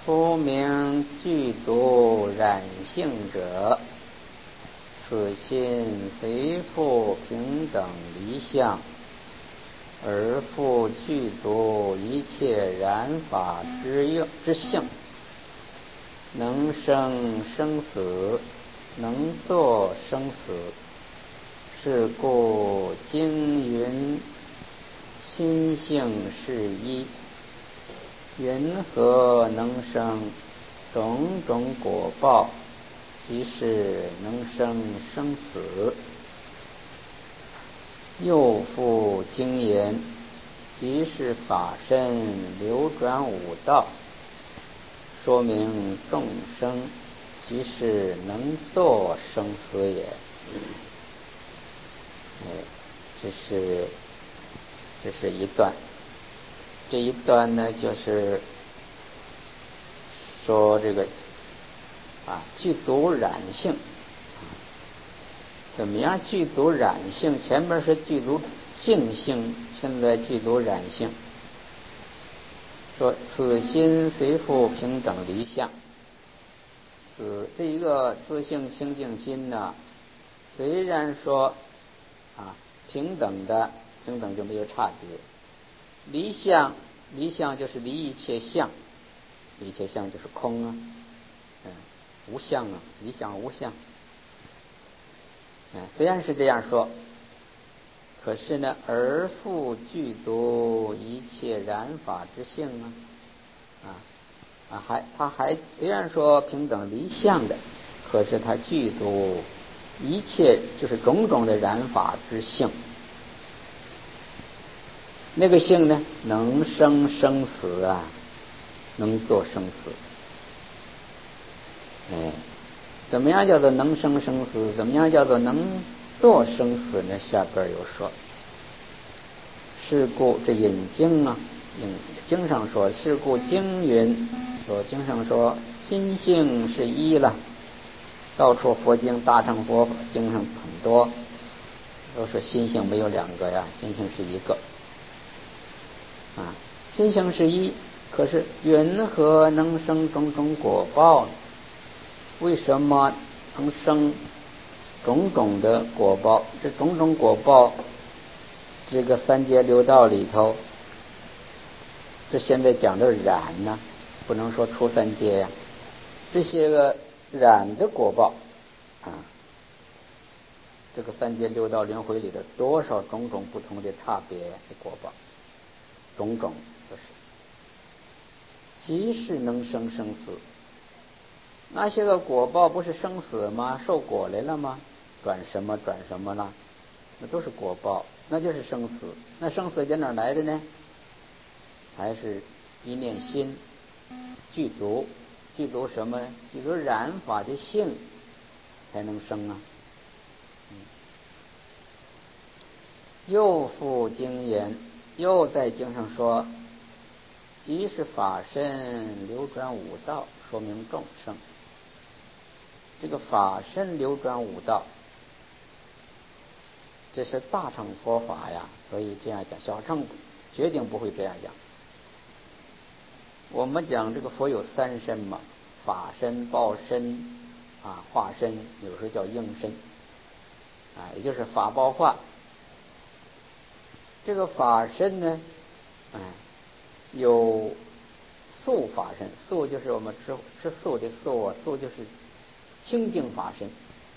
夫名具足染性者，此心非复平等离相，而复具足一切染法之性，能生生死，能作生死。是故经云心性是一，云何能生种种果报，即是能生生死。又复经言，即是法身流转五道，说明众生即是能作生死也。这是一段，这一段呢，就是说这个具足染性，怎么样具足染性？前面是具足净性，现在具足染性。说此心随复平等离相，这一个自性清净心呢，虽然说平等就没有差别。离相就是离一切相，离一切相就是空啊，无相啊，离相无相。虽然是这样说，可是呢，而复具足一切染法之性他还虽然说平等离相的，可是他具足一切就是种种的染法之性。那个性呢，能生生死能作生死。怎么样叫做能生生死？怎么样叫做能作生死呢？下边有说。是故这引经经上说，是故经云，说经上说心性是一了。到处佛经大乘佛经上很多都是心性没有两个呀，心性是一个心性是一，可是云何能生种种果报呢？为什么能生种种的果报？这种种果报，这个三界六道里头，这现在讲的染呢，不能说出三界呀。这些个染的果报这个三界六道轮回里的多少种种不同的差别的果报，种种就是即是能生生死。那些个果报不是生死吗？受果来了吗？转什么了？那都是果报，那就是生死。那生死在哪来的呢？还是一念心具足什么呢？具足染法的性才能生啊。又复经言，又在经上说，即是法身流转五道，说明众生。这个法身流转五道，这是大乘佛法呀，所以这样讲。小乘决定不会这样讲。我们讲这个佛有三身嘛，法身、报身化身，有时候叫应身也就是法报化。这个法身呢有素法身，素就是我们吃素的素素就是清净法身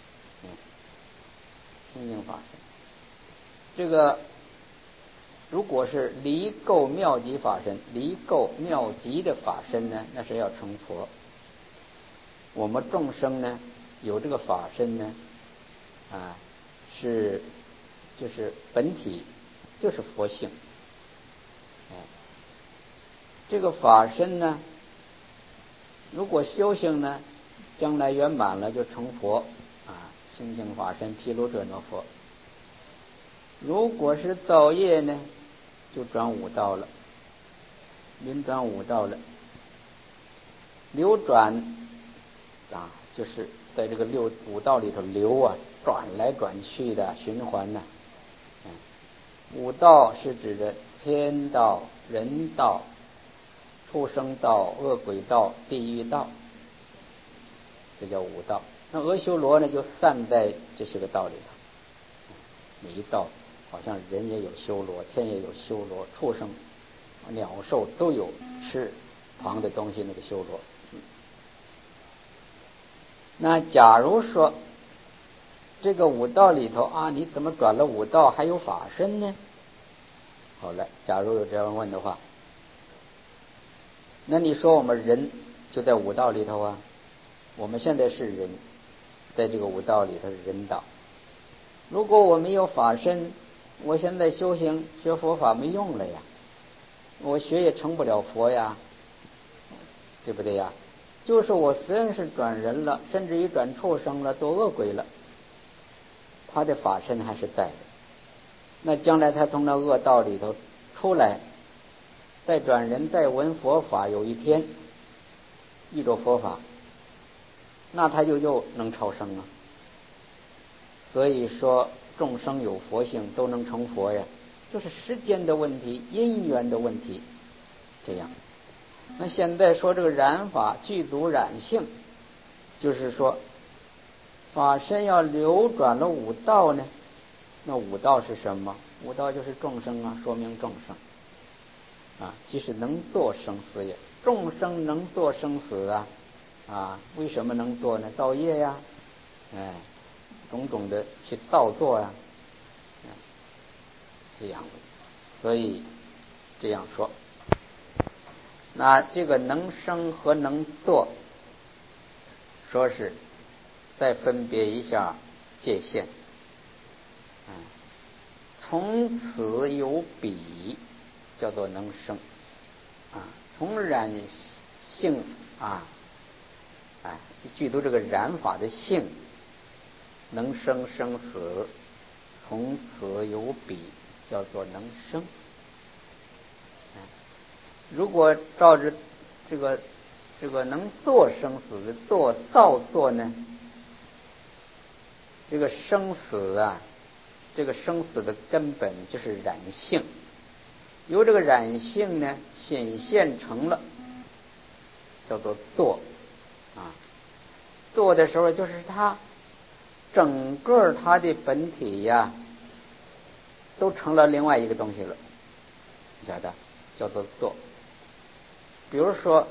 清净法身。这个如果是离垢妙极法身，离垢妙极的法身呢，那是要成佛。我们众生呢有这个法身呢就是本体就是佛性。这个法身呢，如果修行呢，将来圆满了就成佛清净法身毗卢遮那佛。如果是造业呢，就转五道了，轮转五道了。流转就是在这个五道里头流转来转去的循环五道是指着天道、人道、 畜生道、恶鬼道、地狱道，这叫五道。那阿修罗呢，就散在这些个道里头。每一道好像人也有修罗，天也有修罗，畜生、鸟兽都有吃旁的东西那个修罗。那假如说这个五道里头啊，你怎么转了五道还有法身呢？好了，假如有这样问的话，那你说我们人就在五道里头啊，我们现在是人，在这个五道里头是人道。如果我没有法身，我现在修行学佛法没用了呀，我学也成不了佛呀，对不对呀？就是我虽然是转人了，甚至于转畜生了，做恶鬼了，他的法身还是在的。那将来他从那恶道里头出来，再转人，再闻佛法，有一天遇着佛法，那他就又能超生啊。所以说众生有佛性都能成佛呀，就是时间的问题，因缘的问题。这样，那现在说这个染法具足染性，就是说法身要流转了五道呢。那五道是什么？五道就是众生啊，说明众生啊，即是能作生死也。众生能作生死啊，为什么能作呢？造业呀，种种的去造作呀，这样的。所以这样说，那这个能生和能作，说是再分别一下界限。从此有彼，叫做能生啊。从染性啊，具足这个染法的性，能生生死，从此有彼，叫做能生。如果照着这个能作生死的作造作呢，这个生死啊，这个生死的根本就是染性，由这个染性呢显现成了，叫做作啊。作的时候就是它整个它的本体呀，都成了另外一个东西了，你晓得，叫做作。比如说，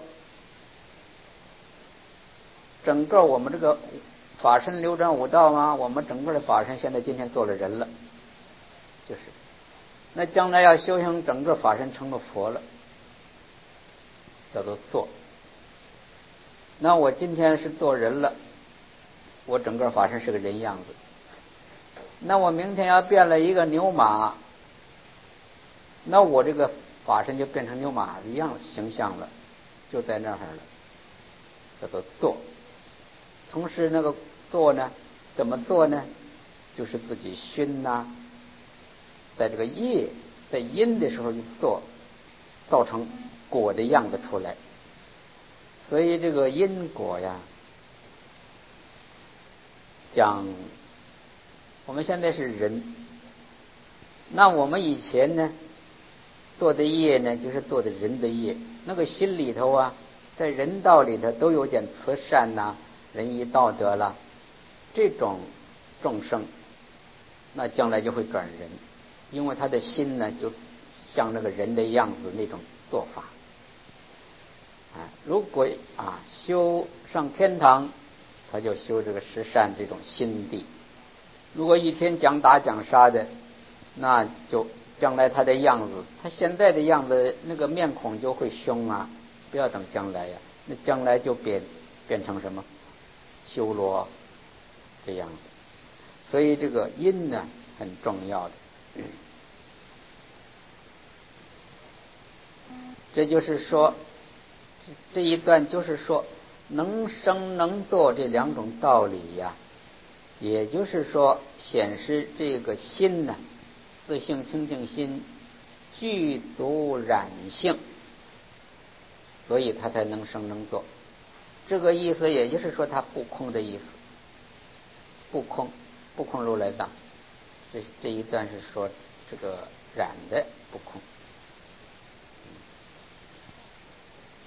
整个我们这个法身流转五道嘛，我们整个的法身现在今天做了人了，就是。那将来要修行，整个法身成了佛了，叫做作。那我今天是做人了，我整个法身是个人样子。那我明天要变了一个牛马，那我这个法身就变成牛马一样形象了，就在那儿了，叫做作。同时那个做呢，怎么做呢？就是自己熏呐，在这个业在因的时候就做，造成果的样子出来。所以这个因果呀，讲我们现在是人，那我们以前呢做的业呢，就是做的人的业。那个心里头啊，在人道里头都有点慈善呐、仁义道德了，这种众生，那将来就会转人，因为他的心呢，就像那个人的样子那种做法。如果修上天堂，他就修这个十善这种心地。如果一天讲打讲杀的，那就将来他的样子，他现在的样子那个面孔就会凶啊，不要等将来呀，那将来就变成什么修罗这样子。所以这个因呢很重要的。这就是说，这一段就是说能生能作这两种道理呀，也就是说显示这个心呢，自性清净心具足染性，所以它才能生能作。这个意思也就是说它不空的意思，不空如来藏。这一段是说这个染的不空。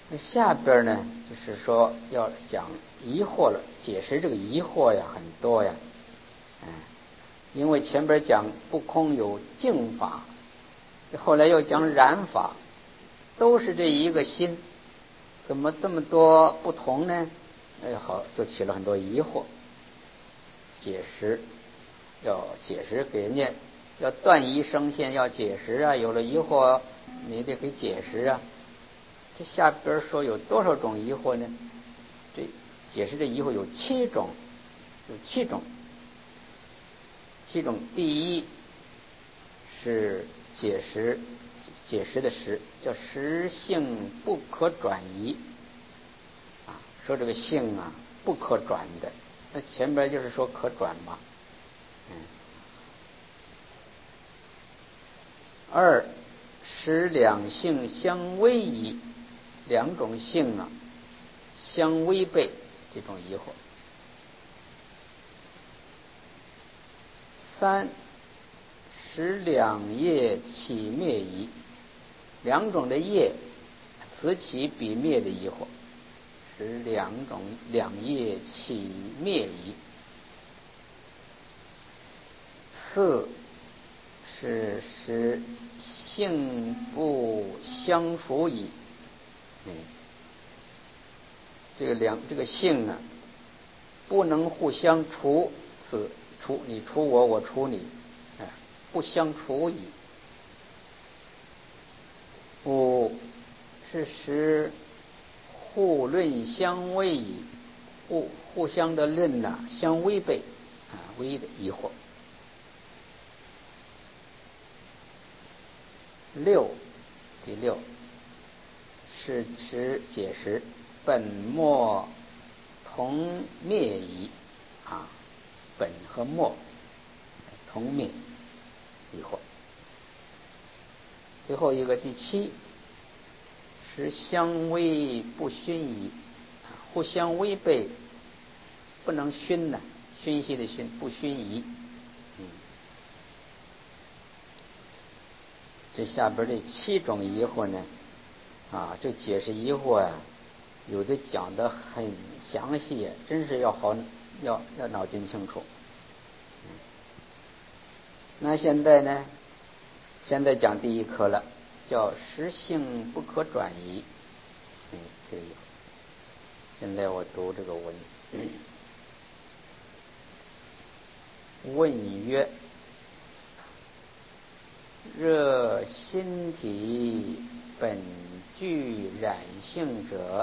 下边呢，就是说要讲疑惑了，解释这个疑惑呀，很多呀，因为前边讲不空有净法，后来又讲染法，都是这一个心，怎么这么多不同呢？好，就起了很多疑惑。要解释给人家，要断疑生信，要解释啊，有了疑惑，你得给解释啊。这下边说有多少种疑惑呢？这解释这疑惑有7种，第一是解释的实，叫实性不可转移啊，说这个性啊不可转的，那前边就是说可转嘛。二使两性相违疑，两种性啊相违背，这种疑惑。三使两业起灭疑，两种的业此起彼灭的疑惑，使两业起灭疑。四是使性不相符疑，这个性呢不能互相除，你除我，我除你，不相除疑。五是使互论相违疑，互相的论相违背违的疑惑。第六是解释本末同灭疑本和末同灭疑惑。最后一个第七是相违不熏疑，互相违背不能熏熏习的熏，不熏疑。这下边这7种疑惑呢，这解释疑惑有的讲得很详细，真是要脑筋清楚。那现在呢，讲第一课了，叫实性不可转移。这个现在我读这个文。问曰：若心体本具染性者，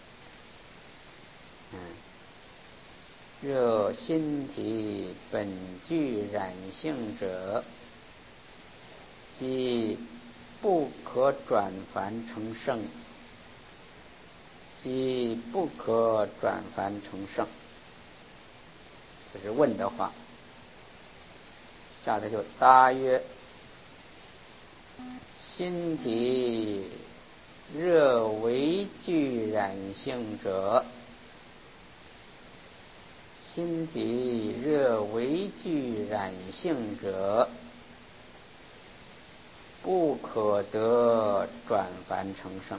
若心体本具染性者，即不可转凡成圣，即不可转凡成圣。这是问的话。下头就答曰：心体若为具染性者，心体若为具染性者，不可得转凡成圣。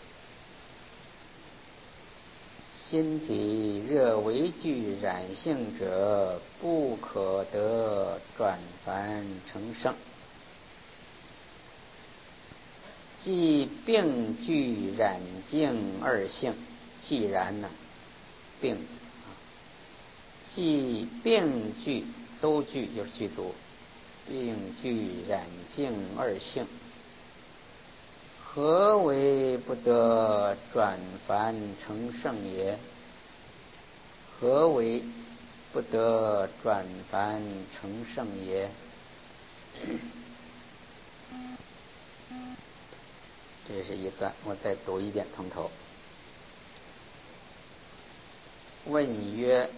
心体若为具染性者，不可得转凡成圣。即并具染净二性，既然并既并具都具就是具足，并具染净二性，何为不得转凡成圣也？何为不得转凡成圣也？这是一段，我再读一遍，从头。问曰：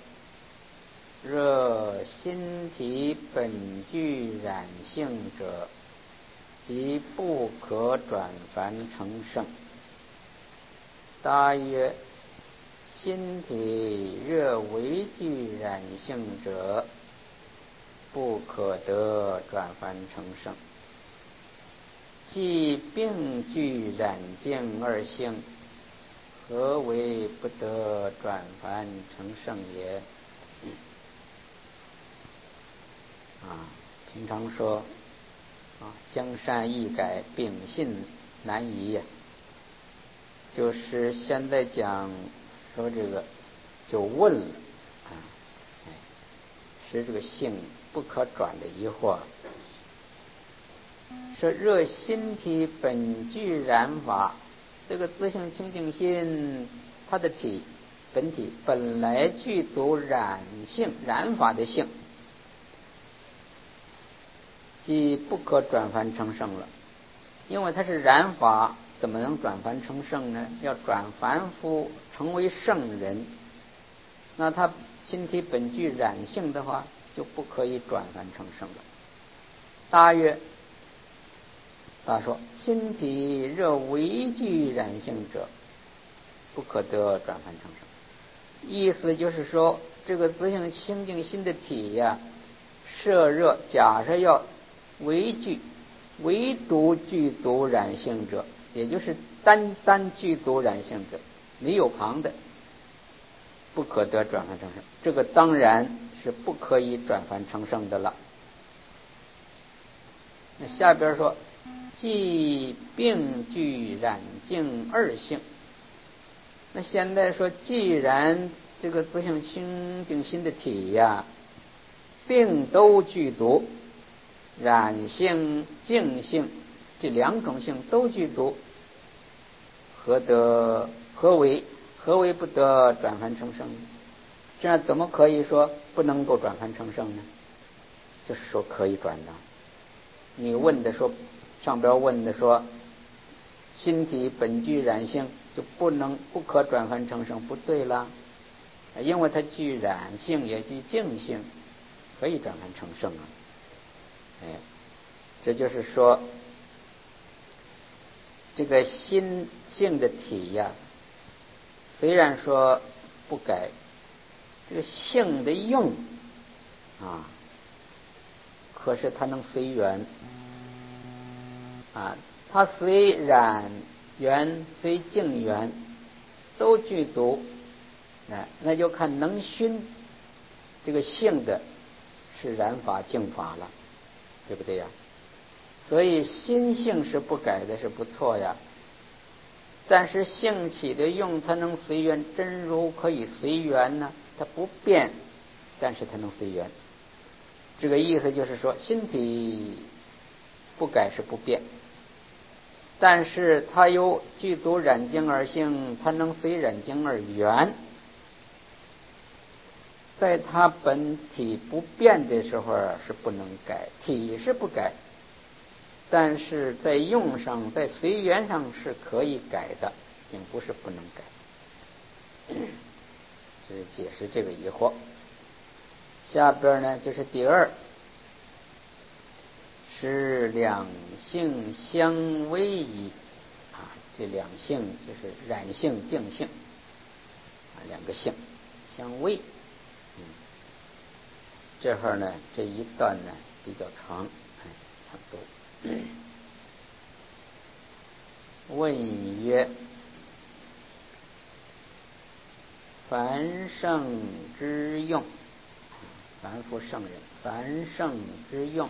若心体本具染性者，即不可转凡成圣。答曰：心体若为具染性者，不可得转凡成圣。即并具染净二性， 何为不得转凡成圣也？平常说江山易改，秉性难移呀。就是现在讲说这个就问了是这个性不可转的疑惑。说若心体本具染法，这个自性清净心，它的本体本来具足染性染法的性，即不可转凡成圣了。因为它是染法，怎么能转凡成圣呢？要转凡夫成为圣人，那他心体本具染性的话，就不可以转凡成圣了。大说心体若唯具染性者，不可得转凡成圣。意思就是说，这个自性清净心的体呀，设热假设要唯独具足染性者，也就是单具足染性者，没有旁的，不可得转凡成圣。这个当然是不可以转凡成圣的了。那下边说即并具染净二性。那现在说，既然这个自性清净心的体呀，并都具足染性净性这两种性都具足，何为不得转凡成圣呢？这样怎么可以说不能够转凡成圣呢？就是说可以转的。你问的说，上边问的说心体本具染性，就不可转凡成圣，不对了。因为它具染性也具净性，可以转凡成圣啊。这就是说，这个心性的体呀，虽然说不改，这个性的用可是它能随缘它随染缘随净缘都具足，那就看能熏这个性的是染法净法了，对不对呀？所以心性是不改的，是不错呀。但是性起的用，它能随缘，真如可以随缘呢，它不变，但是它能随缘。这个意思就是说，心体不改是不变，但是它有具足染净而性，它能随染净而缘。在它本体不变的时候是不能改，体是不改，但是在用上在随缘上是可以改的，并不是不能改。这是解释这个疑惑。下边呢就是第二，是两性相违矣。这两性就是染性净性两个性相违。这会儿呢这一段呢比较长，差不多。问曰：凡圣之用，凡夫圣人，凡圣之用，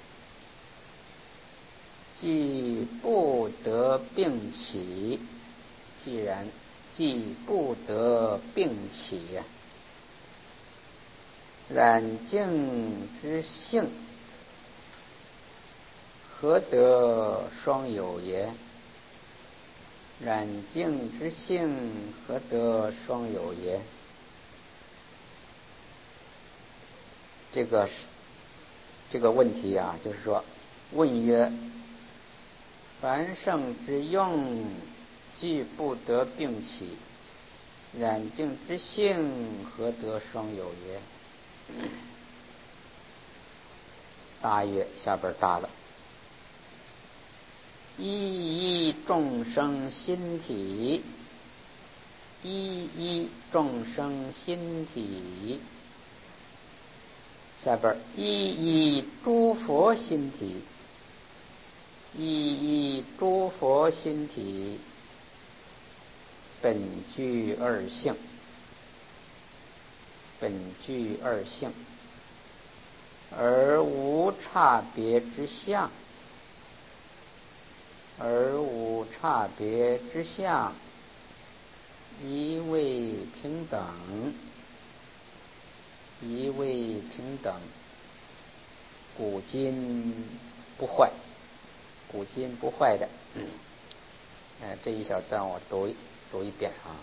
既不得并起，既然既不得并起染净之性，何得双有也？染净之性，何得双有也？这个问题就是说，问曰：凡圣之用，既不得并起，染净之性，何得双有也？大曰，下边大了。一一众生心体，一一众生心体。下边一一诸佛心体，一一诸佛心体。 本具二性，本具二性，而无差别之相，而无差别之相，一味平等，一味平等，古今不坏，古今不坏的。这一小段我读一遍啊。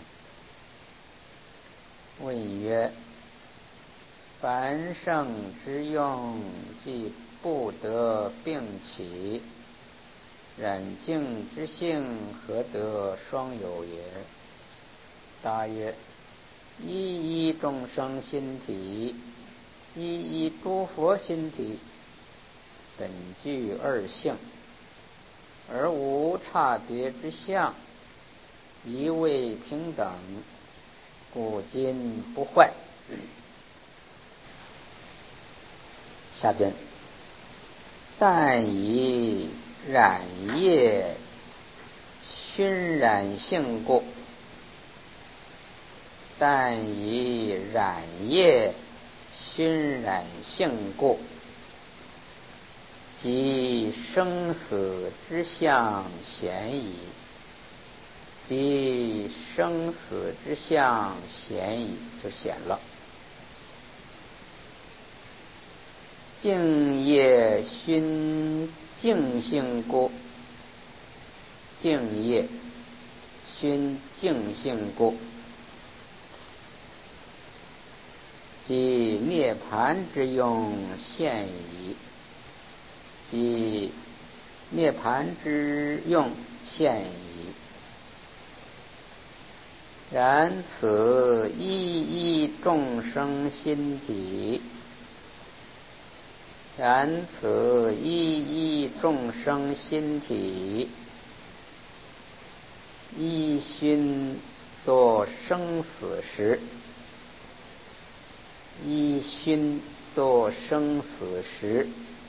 问曰：凡圣之用，既不得并起，染净之性，何得双有也？答曰：一一众生心体，一一诸佛心体，本具二性，而无差别之相，一味平等，古今不坏。下边，但以染业熏染性故，但以染业熏染性故，即生死之相显矣，即生死之相显矣，就显了。净业熏净性故，净业熏净性故，即涅槃之用现矣，即涅槃之用现矣。然此一一众生心体，然此一一众生心体，依熏作生死时，依熏作生死时，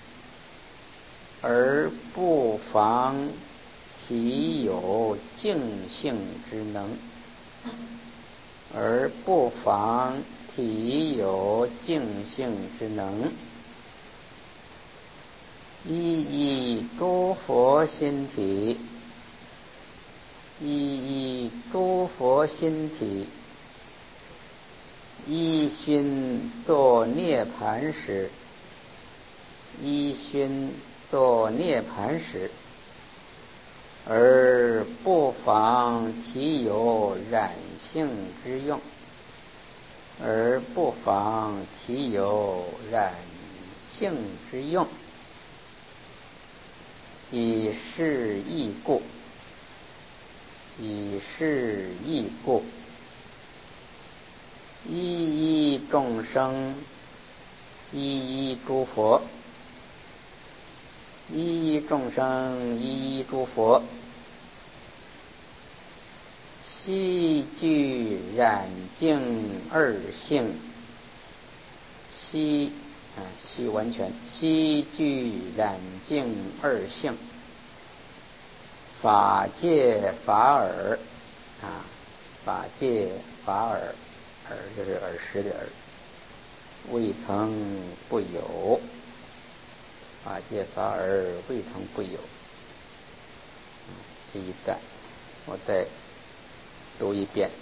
而不妨体有净性之能，而不妨体有净性之能。一一诸佛心体，一一诸佛心体，依熏作涅槃时，依熏作涅槃时，而不妨体有染性之用，而不妨体有染性之用。以是义故，以是义故，一一众生，一一诸佛，一一众生，一一诸佛，悉具染净二性，悉完全，悉具染净二性，法界法耳法界法耳，耳就是耳识的耳，未曾不有，法界法耳未曾不有。这一段我再读一遍。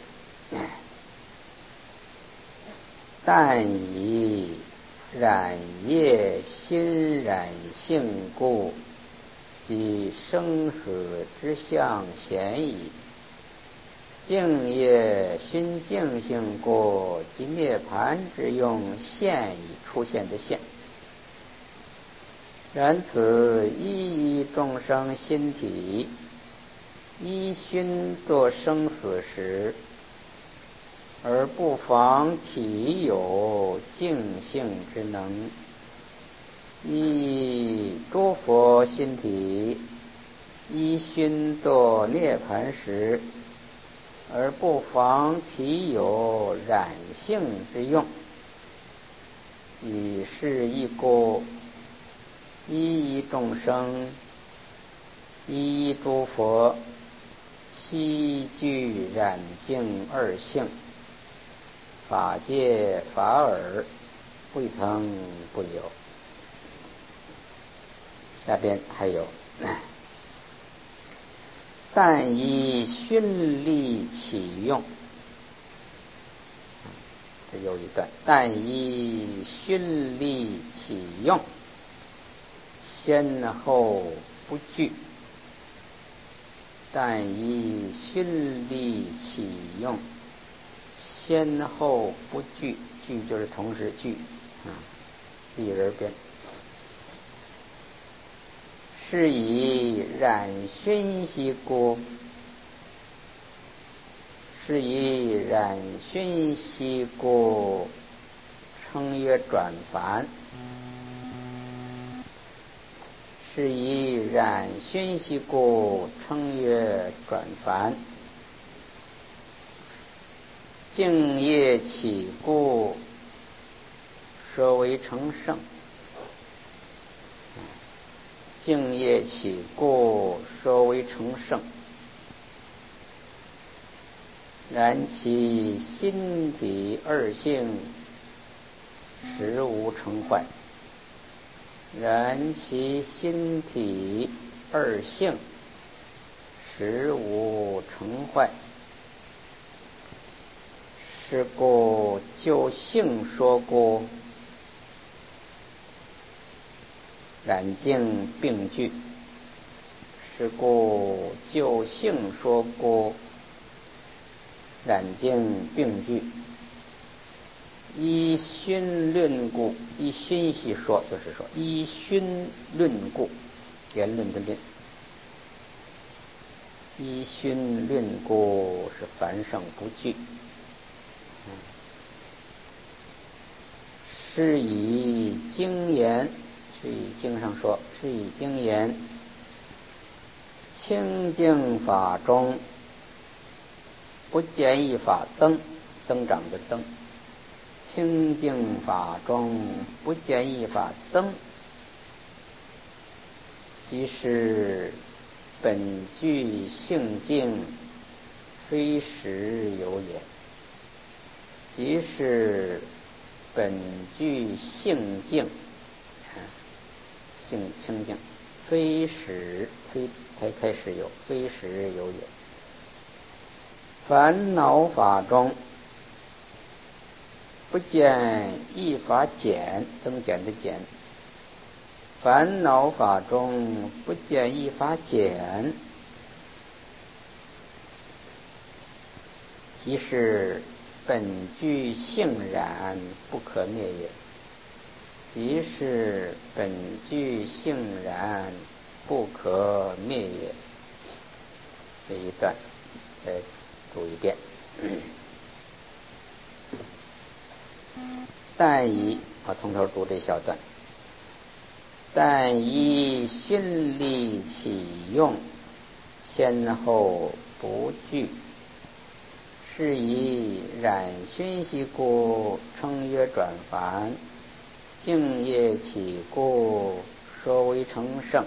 但以染业熏染性故，即生死之相显矣。净业熏净性故，即涅槃之用现已出现的现。然此一一众生心体，依熏作生死时，而不妨体有净性之能。依诸佛心体，依熏作涅槃时，而不妨体有染性之用。以是义故，一一众生，一一诸佛， 悉具染净二性，法界法尔，不腾不有。下边还有但以熏力起用，这有一段，但以熏力起用，先后不惧。但以熏力起用，先后不惧，惧就是同时惧，立人边。是以染熏习故，是以染熏习故，称曰转凡。是以染熏习故，称曰转凡。净业起故，说为成圣。净业起故，说为成圣。然其心体二性，实无成坏。然其心体二性，实无成坏。是故就性说故，染净并具。是故就性说故，染净并具。依熏论故，依熏习说，就是说依熏论故，言论的论。依熏论故是凡圣不惧。是以经言，是以经上说，是以经言，清净法中不见一法增，增长的增。清净法中不见一法增，即是本具性净，非实有也。即是本具性净，性清净，非实，非开始有，非实有也。烦恼法中不见一法减，增减的减。烦恼法中不见一法减，即是本具性染，不可灭也。即是本具性染，不可灭也。这一段再读一遍。但以从头读这小段。但以熏力起用，先后不惧。是以染熏习故，称曰转凡。净业起故，说为成圣。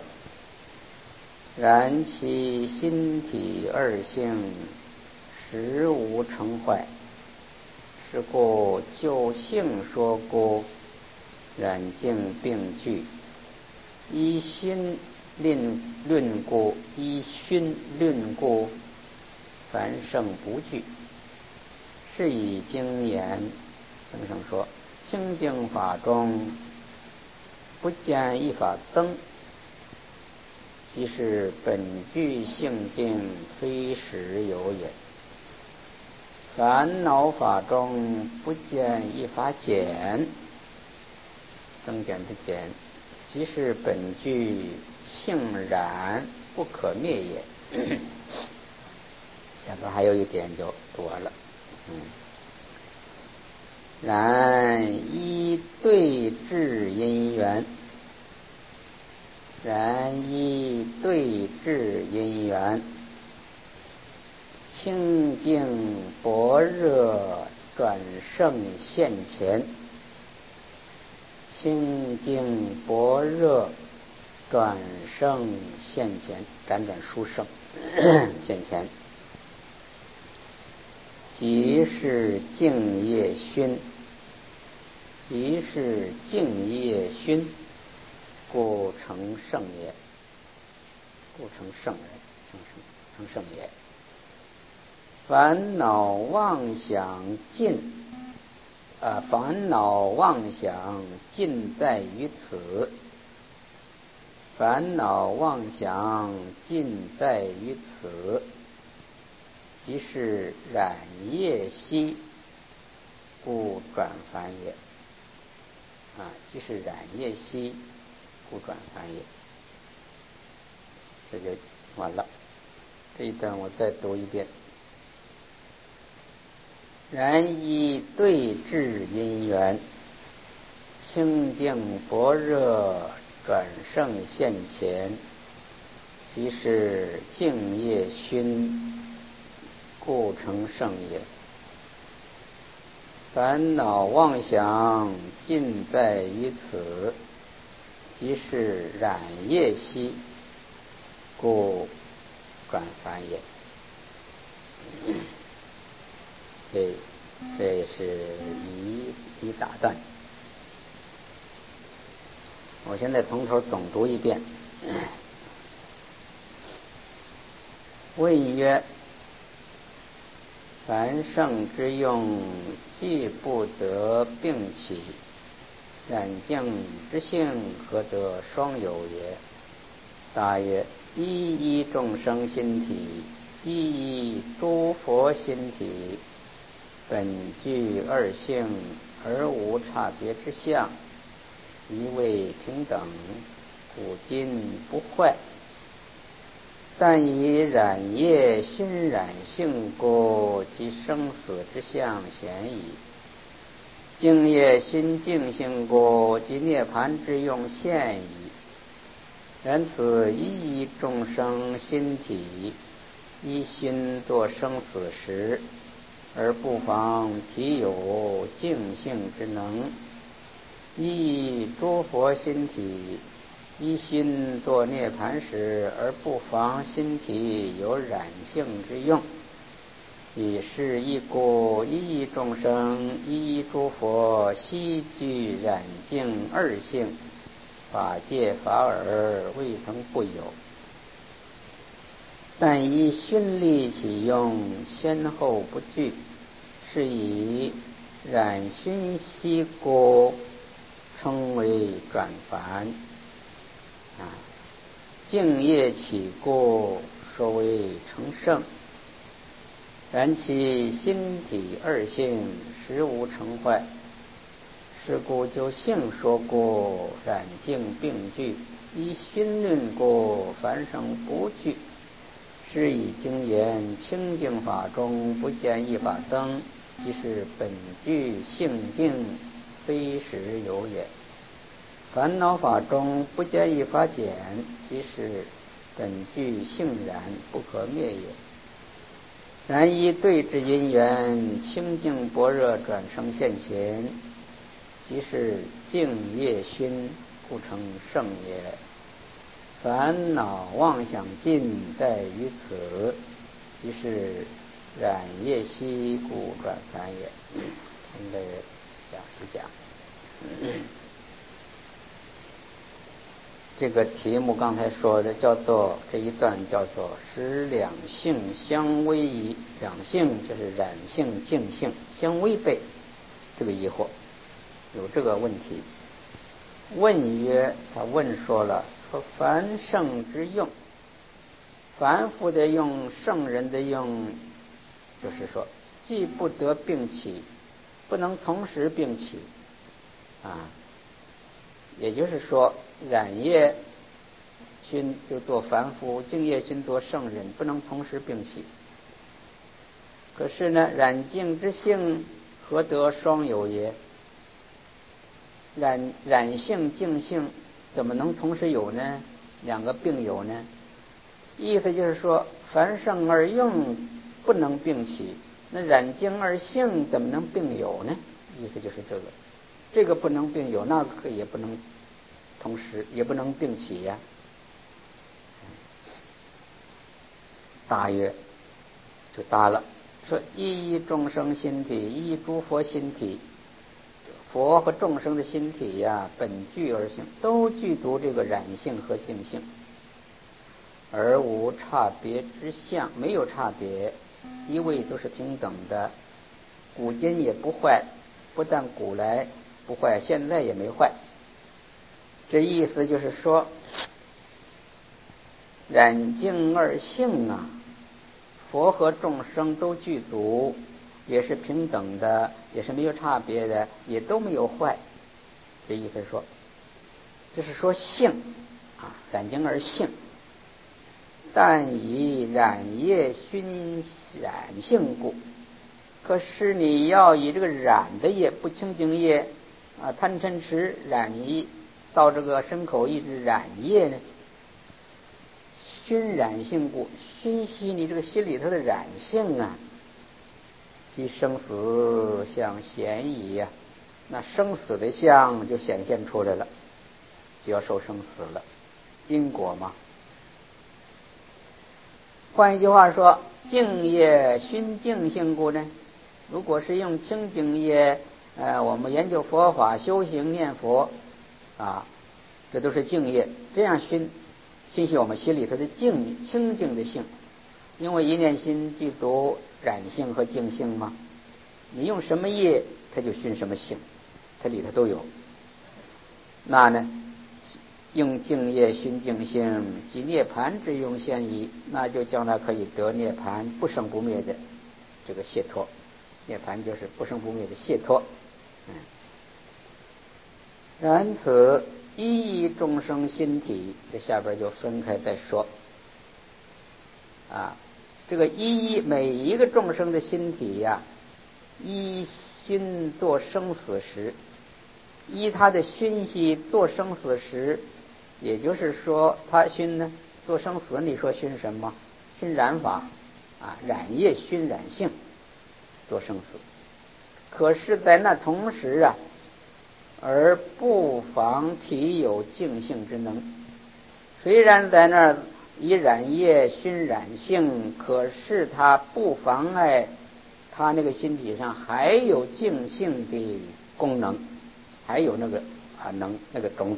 然其心体二性，实无成坏。是故就性说故，染净并具。依熏论故，依熏论故，凡圣不惧。是以经言，经上说，清净法中不见一法增，即是本具性净，非实有也。烦恼法中不见一法减，增减的减，即是本具性染，不可灭也。下边还有一点就多了。然依对治因缘，然依对治因缘，清净般若转胜现前。清净般若转胜现前，辗转殊胜现前。 即是净业熏，即是净业熏，故成圣也，故成圣人，成圣也。烦恼妄想尽，烦恼妄想尽在于此，烦恼妄想尽在于此，即是染业息，故转凡也。即是染业息，故转凡也。这就完了。这一段我再读一遍。然依对治因缘，清净般若转胜现前，即是净业熏，故成圣也。烦恼妄想尽在于此，即是染业息，故转凡也。这是一大段。我现在从头总读一遍。问曰：凡圣之用，既不得并起，染净之性，何得双有也？答曰：一一众生心体，一一诸佛心体，本具二性，而无差别之相，一味平等，古今不坏。但以染业熏染性故，及生死之相显矣。净业熏净性故，及涅盘之用现矣。然此一一众生心体，一熏作生死时，而不妨体有净性之能；一诸佛心体，一心作涅盘时，而不妨心体有染性之用。以是一故，一一众生，一一诸佛，悉具染净二性，法界法尔，未曾不有。但依熏力起用，先后不具，是以染熏息故，称为转凡。净业起故，说为成圣。然其心体二性，实无成坏。是故就性说故，染净并具；依熏论故，凡圣不具。是以经言清净法中不见一法增，即是本具性净，非实有也。烦恼法中不见一法减，即是本具性然，不可灭也。然依对治因缘，清净般若转生现前，即是净业熏，故成圣也。烦恼妄想尽在于此，即是染业息，故转凡也。现在讲。这个题目刚才说的叫做，这一段叫做使两性相违疑。两性就是染性净性相违背，这个疑惑有这个问题。问曰，他问说了，说凡圣之用，凡夫的用，圣人的用，就是说既不得并起，不能同时并起也就是说染业熏就做凡夫，净业熏做圣人，不能同时并起。可是呢，染净之性，何得双有也？染性净性怎么能同时有呢？两个并有呢？意思就是说，凡圣二用不能并起，那染净二性怎么能并有呢？意思就是这个不能并有，那个也不能同时，也不能并起呀。答曰，就答了， 说一众生心体，一诸佛心体，佛和众生的心体呀，本具而性，都具足这个染性和净性，而无差别之相，没有差别，一味都是平等的。古今也不坏，不但古来不坏，现在也没坏。这意思就是说，染净二性啊，佛和众生都具足，也是平等的，也是没有差别的，也都没有坏。这意思是说，这是说性啊，染净而性，但以染业熏染性故。可是你要以这个染的业，不清净业啊，贪嗔痴染一到这个身口意之染业呢，熏染性故，熏习你这个心里头的染性啊，即生死相显矣呀，那生死的相就显现出来了，就要受生死了，因果嘛。换一句话说，净业熏净性故呢，如果是用清净业，我们研究佛法、修行、念佛啊，这都是净业，这样熏习我们心里头的清净的性，因为一念心具足染性和净性嘛，你用什么业，它就熏什么性，它里头都有。那呢，用净业熏净性，即涅盘之用现矣，那就将来可以得涅盘，不生不灭的这个解脱。涅盘就是不生不灭的解脱。然此一众生心体，这下边就分开再说啊。这个每一个众生的心体呀，依熏作生死时，依他的熏习做生死时，也就是说他熏呢做生死，你说熏什么？熏染法啊，染业熏染性做生死。可是在那同时啊，而不妨体有净性之能。虽然在那儿以染业熏染性，可是它不妨碍他那个心体上还有净性的功能，还有那个那个种子。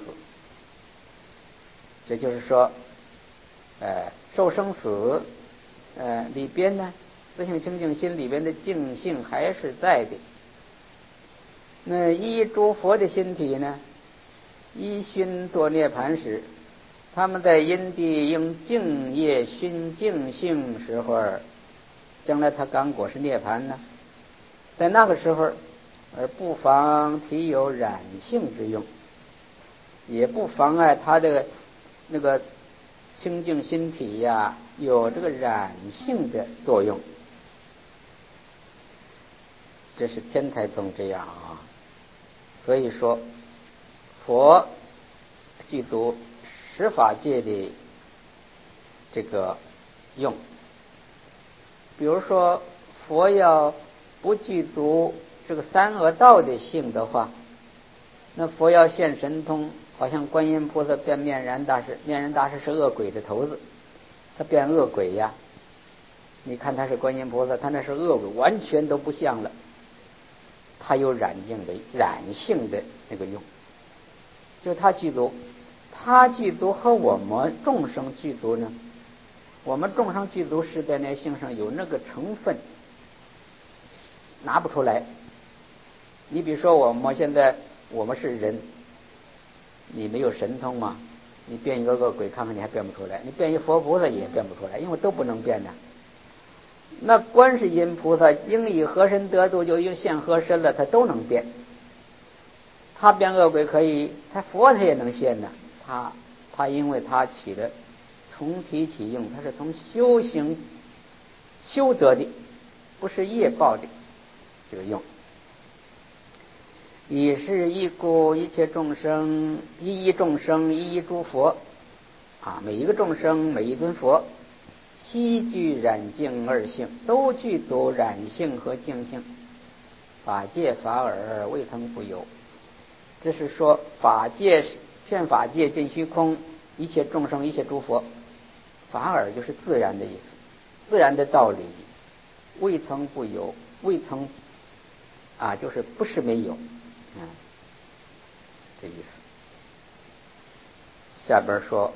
这就是说，受生死里边呢，自性清净心里边的净性还是在的。那依诸佛的心体呢，依熏作涅盘时，他们在因地用净业熏净性时候，将来他刚果是涅盘呢，在那个时候而不妨体有染性之用，也不妨碍他的那个清净心体呀，有这个染性的作用。这是天台宗这样啊。所以说，佛具足十法界的这个用。比如说，佛要不具足这个三恶道的性的话，那佛要现神通，好像观音菩萨变面然大士，面然大士是恶鬼的头子，他变恶鬼呀。你看他是观音菩萨，他那是恶鬼，完全都不像了。他有染净的染性的那个用，就他具足，他具足和我们众生具足呢，我们众生具足是在那性上有那个成分，拿不出来。你比如说我们现在我们是人，你没有神通嘛，你变一个恶鬼看看你还变不出来，你变一佛菩萨也变不出来，因为都不能变的。那观世音菩萨应以和身得度，就用现和身了，他都能变。他变恶鬼可以，他佛他也能现呢。他因为他起了从体起用，他是从修行修得的，不是业报的这个用。以是一故，一切众生一众生一诸佛啊，每一个众生每一尊佛，悉具染净二性，都具足染性和净性，法界法尔未曾复有。这是说法界遍法界尽虚空，一切众生一切诸佛，法尔就是自然的意思，自然的道理未曾不有，未曾就是不是没有，这意思。下边说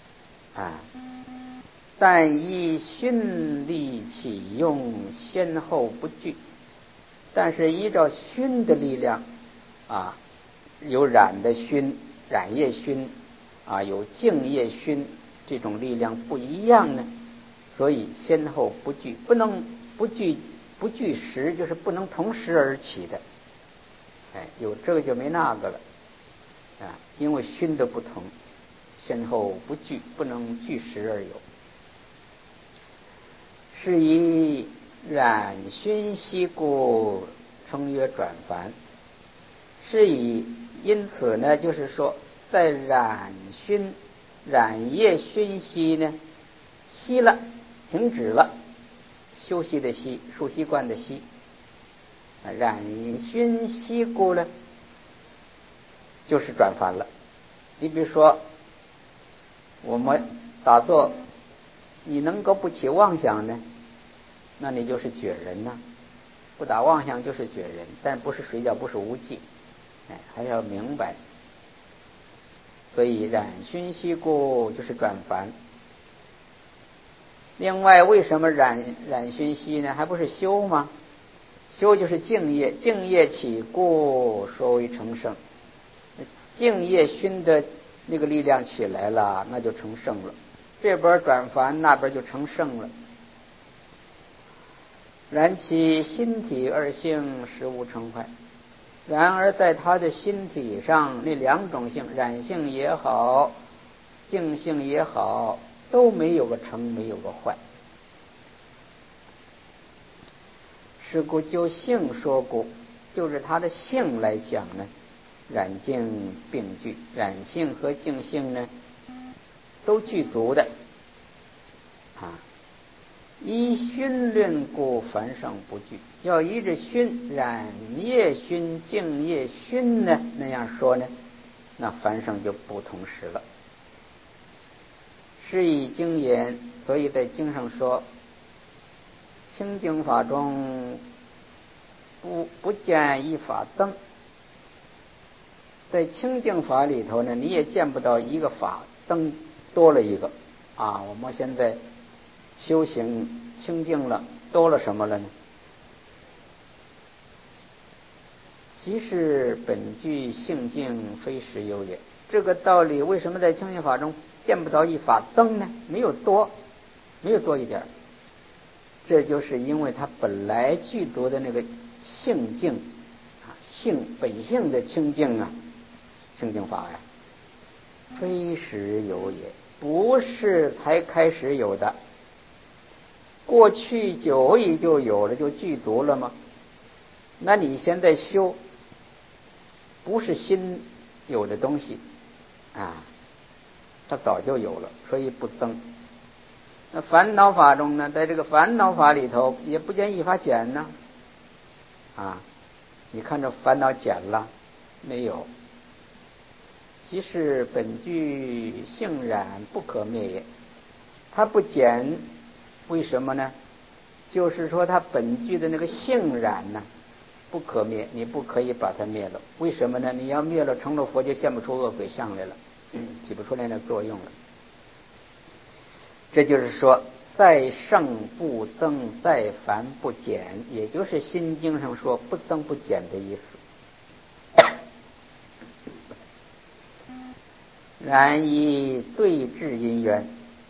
但依熏力起用，先后不惧。但是依照熏的力量有染的熏，染液熏有净液熏，这种力量不一样呢，所以先后不惧，不能不惧时，就是不能同时而起的。有这个就没那个了因为熏的不同，先后不惧，不能俱时而有。是以染熏息故，称曰转凡。是以因此呢，就是说在染液熏息呢，息了，停止了，休息的息，数息观的息。染熏息故呢，就是转凡了。你比如说我们打坐，你能够不起妄想呢，那你就是觉人呢。不打妄想就是觉人，但不是睡觉，不是无记，还要明白。所以染熏息故就是转凡。另外为什么染熏息呢？还不是修吗？修就是净业，净业起故，说为成圣。净业熏的那个力量起来了，那就成圣了。这边转凡，那边就成圣了。然其心体二性，实无成坏。然而在他的心体上，那两种性，染性也好，净性也好，都没有个成，没有个坏。是故就性说故，就是他的性来讲呢，染净并具，染性和净性呢都具足的依熏论故，凡圣不惧。要依着熏，染液熏、净液熏呢，那样说呢，那凡圣就不同时了。是以经言，所以在经上说，清净法中不见一法增。在清净法里头呢，你也见不到一个法增多了一个我们现在修行清净了，多了什么了呢？即是本具性净，非实有也。这个道理为什么在清净法中见不到一法增呢？没有多一点。这就是因为它本来具足的那个性净本性的清净清净法非实有也，不是才开始有的。过去久已就有了，就具足了吗？那你现在修不是新有的东西它早就有了，所以不增。那烦恼法中呢，在这个烦恼法里头也不见一法减呢你看这烦恼减了没有？即是本具性染，不可灭也。它不减，为什么呢？就是说它本具的那个性染不可灭，你不可以把它灭了。为什么呢？你要灭了，成了佛就现不出恶鬼相来了，起不出来那作用了。这就是说，在圣不增，在凡不减，也就是心经上说不增不减的意思。然依对治因缘，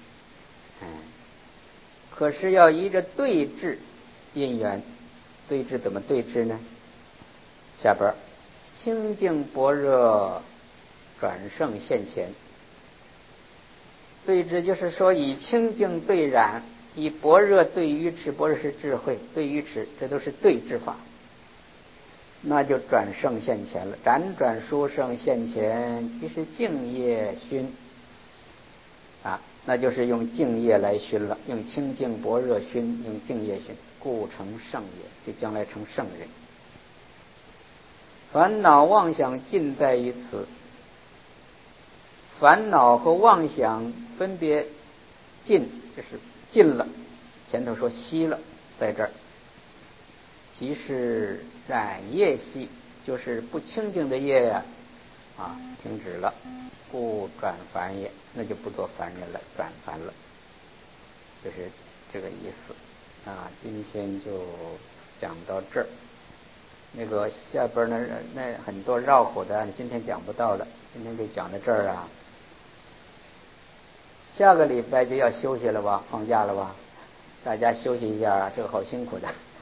可是要依着对治因缘。对治怎么对治呢？下边清净般若转胜现前。对治就是说以清净对染，以般若对愚痴，般若是智慧，对愚痴，这都是对治法。那就转胜现前了，辗转殊胜现前，即是净业熏那就是用净业来熏了，用清净般若熏，用净业熏，故成圣也，就将来成圣人。烦恼妄想尽在于此。烦恼和妄想分别尽，就是尽了，前头说息了，在这儿即是染业系，就是不清净的业呀，停止了，不转凡也，那就不做凡人了，转凡了，就是这个意思。今天就讲到这儿。那个下边呢，那很多绕口的，今天讲不到了，今天就讲到这儿啊。下个礼拜就要休息了吧，放假了吧？大家休息一下啊，这个好辛苦的。